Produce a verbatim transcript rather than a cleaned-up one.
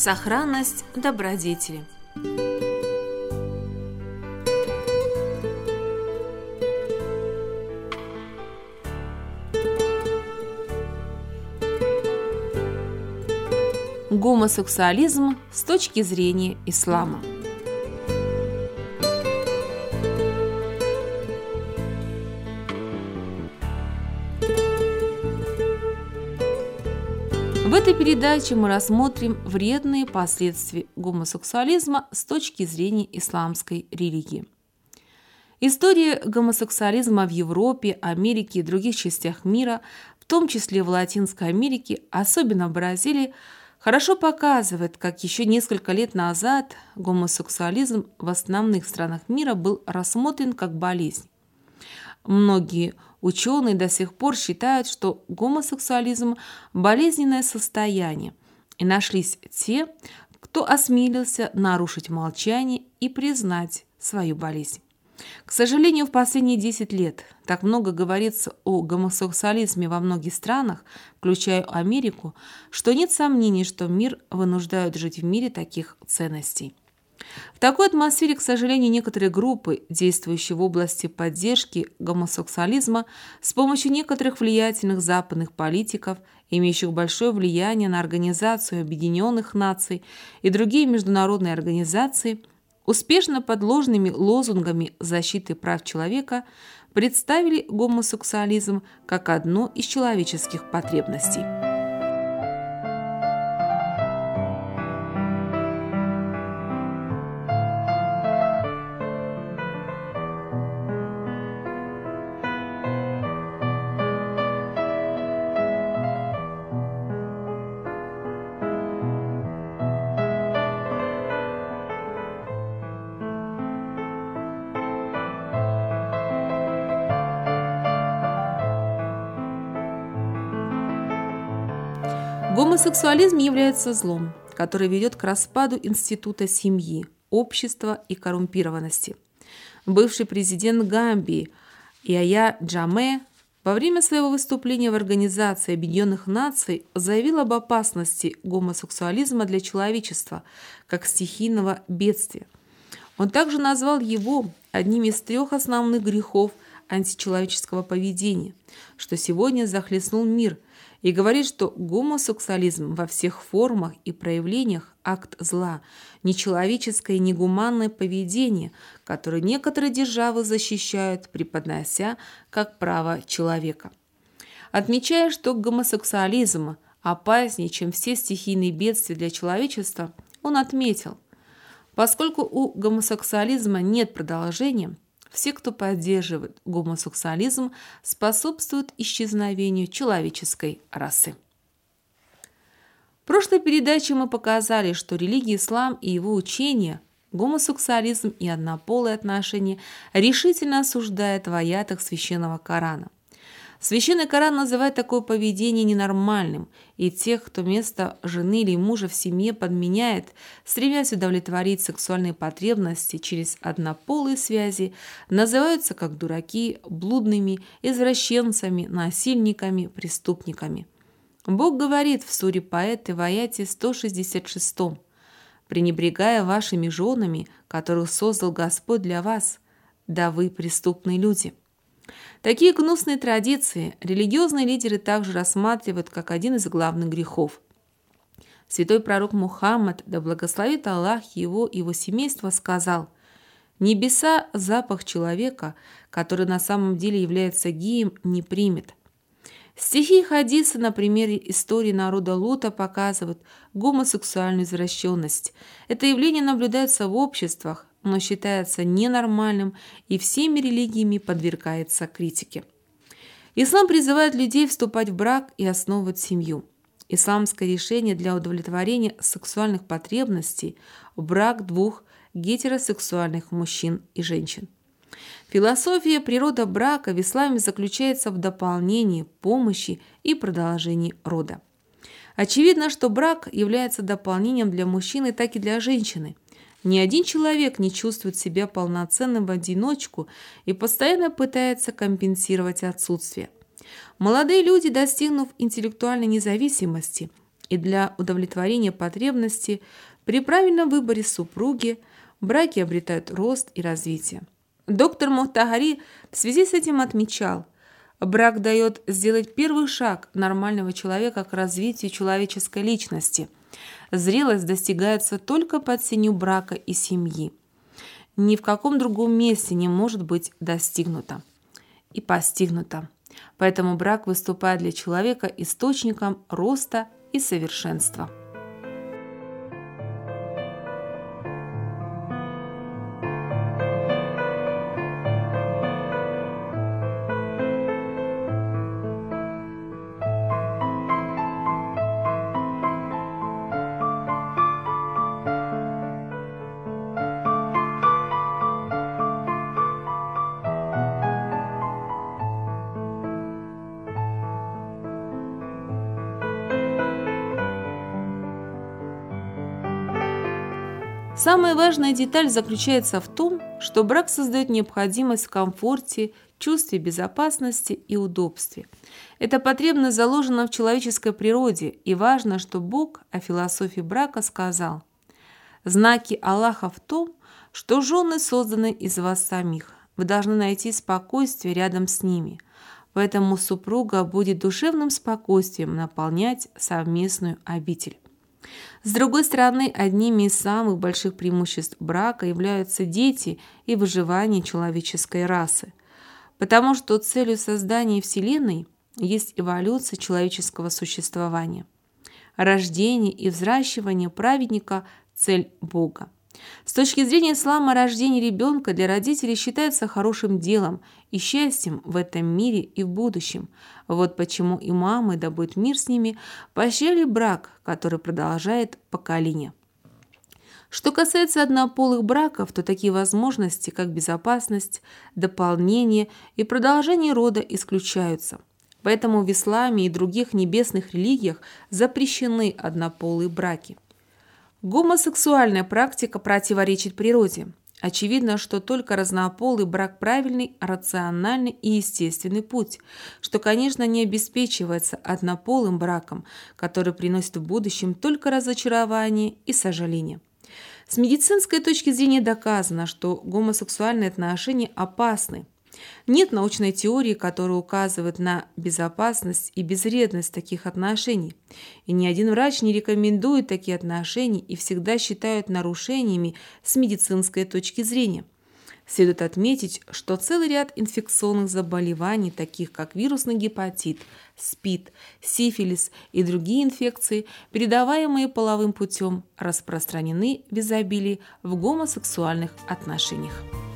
Сохранность добродетели. Гомосексуализм с точки зрения ислама. В этой передаче мы рассмотрим вредные последствия гомосексуализма с точки зрения исламской религии. История гомосексуализма в Европе, Америке и других частях мира, в том числе в Латинской Америке, особенно в Бразилии, хорошо показывает, как еще несколько лет назад гомосексуализм в основных странах мира был рассмотрен как болезнь. Многие ученые до сих пор считают, что гомосексуализм – болезненное состояние, и нашлись те, кто осмелился нарушить молчание и признать свою болезнь. К сожалению, в последние десять лет так много говорится о гомосексуализме во многих странах, включая Америку, что нет сомнений, что мир вынуждают жить в мире таких ценностей. В такой атмосфере, к сожалению, некоторые группы, действующие в области поддержки гомосексуализма, с помощью некоторых влиятельных западных политиков, имеющих большое влияние на Организацию Объединенных Наций и другие международные организации, успешно под ложными лозунгами защиты прав человека представили гомосексуализм как одну из человеческих потребностей. Гомосексуализм является злом, который ведет к распаду института семьи, общества и коррумпированности. Бывший президент Гамбии Яхья Джамме во время своего выступления в Организации Объединенных Наций заявил об опасности гомосексуализма для человечества как стихийного бедствия. Он также назвал его одним из трех основных грехов античеловеческого поведения, что сегодня захлестнул мир, и говорит, что гомосексуализм во всех формах и проявлениях – акт зла, нечеловеческое и негуманное поведение, которое некоторые державы защищают, преподнося как право человека. Отмечая, что гомосексуализм опаснее, чем все стихийные бедствия для человечества, он отметил: поскольку у гомосексуализма нет продолжения, все, кто поддерживает гомосексуализм, способствуют исчезновению человеческой расы. В прошлой передаче мы показали, что религия ислам и его учения, гомосексуализм и однополые отношения решительно осуждает в аятах Священного Корана. Священный Коран называет такое поведение ненормальным, и тех, кто вместо жены или мужа в семье подменяет, стремясь удовлетворить сексуальные потребности через однополые связи, называются как дураки, блудными, извращенцами, насильниками, преступниками. Бог говорит в суре Поэты в аяте сто шестьдесят шесть: «Пренебрегая вашими женами, которых создал Господь для вас, да вы преступные люди». Такие гнусные традиции религиозные лидеры также рассматривают как один из главных грехов. Святой пророк Мухаммад, да благословит Аллах его и его семейство, сказал: «Небеса запах человека, который на самом деле является геем, не примет». Стихи и хадисы на примере истории народа Лута показывают гомосексуальную извращенность. Это явление наблюдается в обществах, но считается ненормальным и всеми религиями подвергается критике. Ислам призывает людей вступать в брак и основывать семью. Исламское решение для удовлетворения сексуальных потребностей – брак двух гетеросексуальных мужчин и женщин. Философия природа брака в исламе заключается в дополнении, помощи и продолжении рода. Очевидно, что брак является дополнением для мужчины, так и для женщины. Ни один человек не чувствует себя полноценным в одиночку и постоянно пытается компенсировать отсутствие. Молодые люди, достигнув интеллектуальной независимости, и для удовлетворения потребностей при правильном выборе супруги браки обретают рост и развитие. Доктор Мохтагари в связи с этим отмечал, брак дает сделать первый шаг нормального человека к развитию человеческой личности. Зрелость достигается только под сенью брака и семьи. Ни в каком другом месте не может быть достигнуто и постигнуто. Поэтому брак выступает для человека источником роста и совершенства. Самая важная деталь заключается в том, что брак создает необходимость в комфорте, чувстве безопасности и удобстве. Эта потребность заложена в человеческой природе, и важно, что Бог о философии брака сказал: «Знаки Аллаха в том, что жены созданы из вас самих. Вы должны найти спокойствие рядом с ними. Поэтому супруга будет душевным спокойствием наполнять совместную обитель». С другой стороны, одними из самых больших преимуществ брака являются дети и выживание человеческой расы, потому что целью создания Вселенной есть эволюция человеческого существования. Рождение и взращивание праведника – цель Бога. С точки зрения ислама, рождение ребенка для родителей считается хорошим делом и счастьем в этом мире и в будущем. Вот почему имамы, да будет мир с ними, поощряли брак, который продолжает поколение. Что касается однополых браков, то такие возможности, как безопасность, дополнение и продолжение рода, исключаются. Поэтому в исламе и других небесных религиях запрещены однополые браки. Гомосексуальная практика противоречит природе. Очевидно, что только разнополый брак – правильный, рациональный и естественный путь, что, конечно, не обеспечивается однополым браком, который приносит в будущем только разочарование и сожаление. С медицинской точки зрения доказано, что гомосексуальные отношения опасны. Нет научной теории, которая указывает на безопасность и безвредность таких отношений. И ни один врач не рекомендует такие отношения и всегда считают нарушениями с медицинской точки зрения. Следует отметить, что целый ряд инфекционных заболеваний, таких как вирусный гепатит, СПИД, сифилис и другие инфекции, передаваемые половым путем, распространены в изобилии в гомосексуальных отношениях.